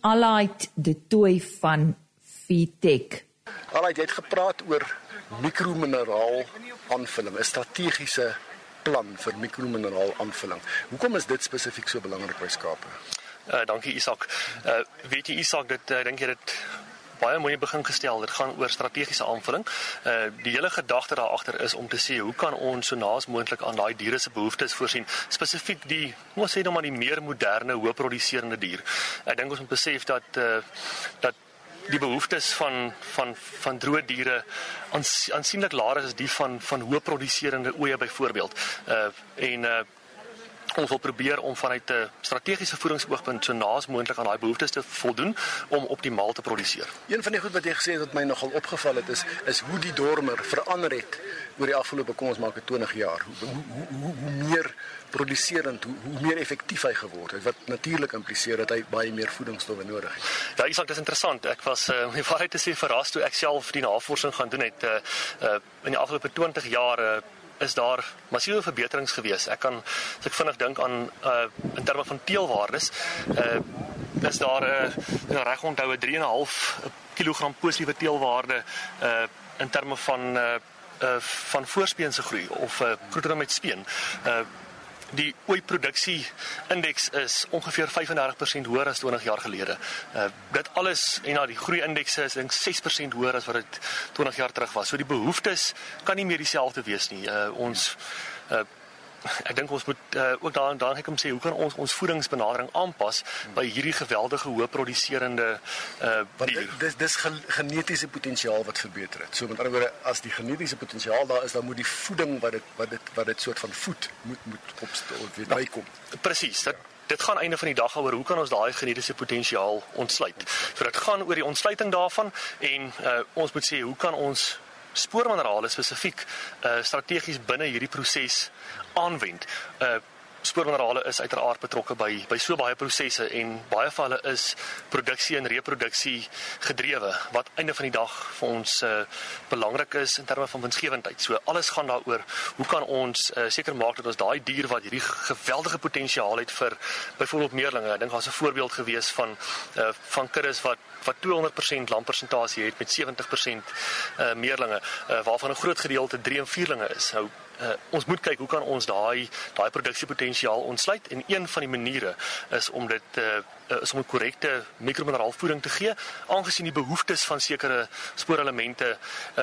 Allied de Tooy van VTech. Allied, jy het gepraat oor mikromineraal aanvulling, 'n strategiese plan vir mikromineraal aanvulling. Hoekom is dit spesifiek so belangrik by skape? Dankie Isak. Weet jy Isak, dink jy dit baie mooi begin gestel, dit gaan oor strategiese aanvulling. Die hele gedagte daar agter is om te sê, hoe kan ons so naas moontlik aan daai diere se behoeftes voorsien, spesifiek die, ons sê nou maar die meer moderne, hoëproduserende dier. Ek dink ons moet besef dat die behoeftes van droë diere aansienlik laer is die van hoëproduserende oeye byvoorbeeld. Ons wil probeer om vanuit 'n strategiese voedingsoogpunt so naas moontlik aan daai behoeftes te voldoen om optimaal te produseer. Een van die goed wat jy gesê het wat my nogal opgeval het is hoe die dormer verander het oor die afgelope, kom ons maak dit 20 jaar. Hoe meer produserend, hoe meer effektief hy geword het, wat natuurlik impliseer dat hy baie meer voedingsstowwe nodig het. Ja, Isak, dis interessant. Ek was om die waarheid te sê verras toe ek self die navorsing gaan doen het. In die afgelope 20 jaar is daar massiewe verbeterings gewees. As ek vinnig dink aan in terme van teelwaardes, is daar reg onthou 3,5 kilogram positiewe teelwaarde in terme van voorspeense groei of groetere met speen. Die ooiproduksie-indeks is ongeveer 35% hoër as 20 jaar gelede. Dit alles, en die groei-indekse is denk 6% hoër as wat dit 20 jaar terug was. So die behoeftes kan nie meer dieselfde wees nie. Ek dink ons moet ook daarin kyk om sê, hoe kan ons voedingsbenadering aanpas by hierdie geweldige hoëproduserende dier. Dis genetiese potensiaal wat verbeter het. So met ander woorde, as die genetiese potensiaal daar is, dan moet die voeding wat dit soort van voed moet weer bykom. Presies. Dit gaan einde van die dag oor hoe kan ons daai genetiese potensiaal ontsluit. So dit gaan oor die ontsluiting daarvan en ons moet sê, hoe kan ons spoorminerale spesifiek strategies binne hierdie proses aanwend. Spoorminerale is uiteraard betrokke by so baie prosesse en baie van hulle is produksie en reproduksie gedrewe, wat einde van die dag vir ons belangrik is in terme van winsgewendheid. So alles gaan daaroor, hoe kan ons seker maak dat ons daai dier wat hierdie geweldige potensiaal het vir byvoorbeeld meerlinge. Ek dink daar's 'n voorbeeld gewees van kuddes wat 200% lampersentasie het met 70% meerlinge, waarvan 'n groot gedeelte 3 en 4linge is. Nou, ons moet kyk hoe kan ons daai produksiepotensiaal ontsluit en een van die maniere is om dit is om 'n korrekte mikromineraalvoeding te gee, aangesien die behoeftes van sekere spoorelemente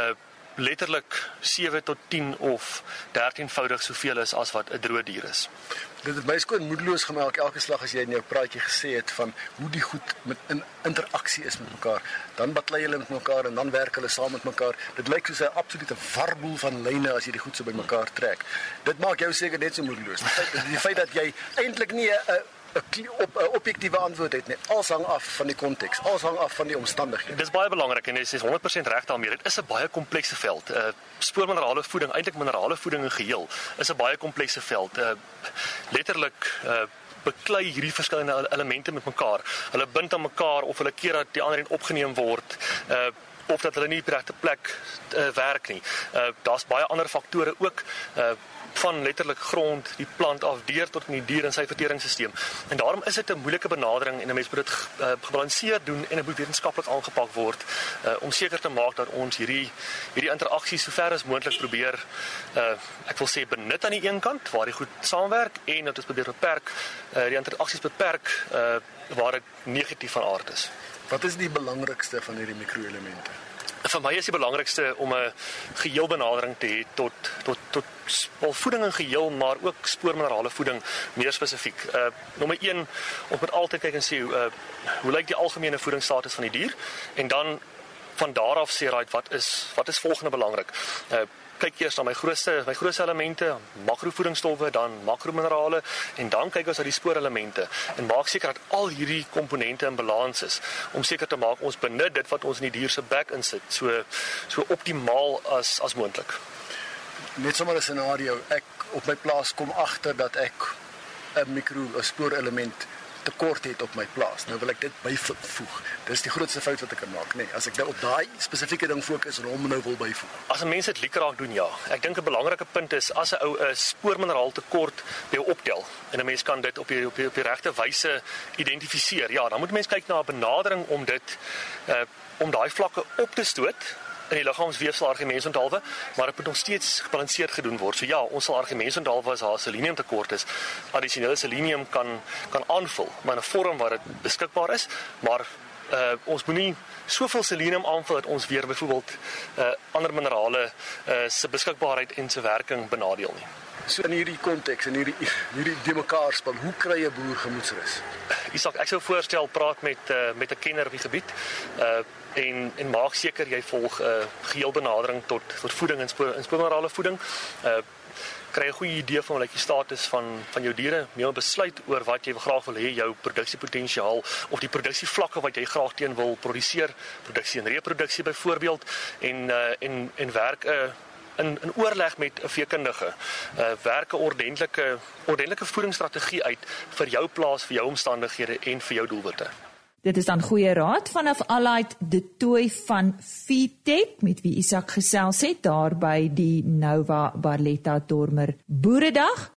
letterlik 7 tot 10 of 13voudig soveel is as wat 'n droë dier is. Dit het my skoon moedeloos gemaak elke slag as jy in jou praatjie gesê het van hoe die goed in interaksie is met mekaar. Dan baklei hulle met mekaar en dan werk hulle saam met mekaar. Dit lyk soos 'n absolute warboel van lyne as jy die goed so by mekaar trek. Dit maak jou seker net so moedeloos. Die feit dat jy eintlik nie 'n objektiewe antwoord het nie. Alles hang af van die konteks, alles hang af van die omstandighede. Dit is baie belangrik en jy is 100% reg daarmee. Dit is 'n baie komplekse veld. Spoorminerale voeding, eintlik minerale voeding in geheel, is 'n baie komplekse veld. Letterlik beklei hierdie verskillende elemente met mekaar. Hulle bind aan mekaar of hulle keer dat die ander een opgeneem word. Of dat hulle nie op die regte plek werk nie. Daar's baie ander faktore ook, van letterlik grond, die plant af, deur tot in die dier en sy verteringsstelsel. En daarom is dit 'n moeilike benadering en 'n mens moet dit gebalanseerd doen en dit moet wetenskaplik aangepak word om seker te maak dat ons hierdie interaksies so ver as moontlik probeer, ek wil sê benut aan die een kant waar die goed saamwerk en dat ons probeer beperk, die interaksies beperk waar dit negatief van aard is. Wat is die belangrikste van hierdie mikroelemente? Vir my is die belangrikste om 'n geheelbenadering te hê tot voeding in geheel, maar ook spoorminerale voeding meer spesifiek. Nommer 1, ons moet altyd kyk en sê hoe lyk die algemene voedingsstatus van die dier en dan van daar af sê wat is volgende belangrik. Kyk eers na my grootste elemente, makrovoedingsstowwe, dan makrominerale en dan kyk ons na die spoorelemente en maak seker dat al hierdie komponente in balans is om seker te maak ons benut dit wat ons in die dier se bek insit so optimaal as moontlik. Net sommer 'n scenario, ek op my plaas kom agter dat ek 'n spoorelement tekort het op my plaas. Nou wil ek dit byvoeg. Dis die grootste fout wat ek kan maak, nee. As ek op daai spesifieke ding fokus en hom nou wil byvoeg. As 'n mens dit liekraak doen, ja. Ek dink 'n belangrike punt is as 'n ou 'n spoormineraal tekort by jou optel en 'n mens kan dit op die regte wyse identifiseer. Ja, dan moet mens kyk na 'n benadering om dit om daai vlakke op te stoot in die liggaamsweefsel argiemensontalwe, maar dit moet nog steeds gebalanseerd gedoen word. So ja, ons sal argiemensontalwe as daar selenium tekort is, addisionele selenium kan aanvul, maar in 'n vorm waar dit beskikbaar is, maar ons moet nie soveel selenium aanvul dat ons weer byvoorbeeld ander minerale se beskikbaarheid en se werking benadeel nie. So in hierdie konteks en hierdie de mekaar spel, hoe kry 'n boer gemoedsrus? Isak, ek sou voorstel praat met 'n kenner op die gebied en maak seker jy volg geheel benadering tot voeding en spoorminerale voeding. Kry 'n goeie idee van hoe lyk die status van jou diere, neem 'n besluit oor wat jy graag wil hê, jou produksiepotensiaal of die produksievlakke wat jy graag teen wil produseer, produksie en reproduksie byvoorbeeld en werk in oorleg met 'n veekundige, werk 'n ordentlike voedingsstrategie uit vir jou plaas, vir jou omstandighede en vir jou doelwitte. Dit is dan goeie raad vanaf Allied de Tooy van Feedtech, met wie Isak gesels het, daar by die Nova Barletta Dormer Boeredag.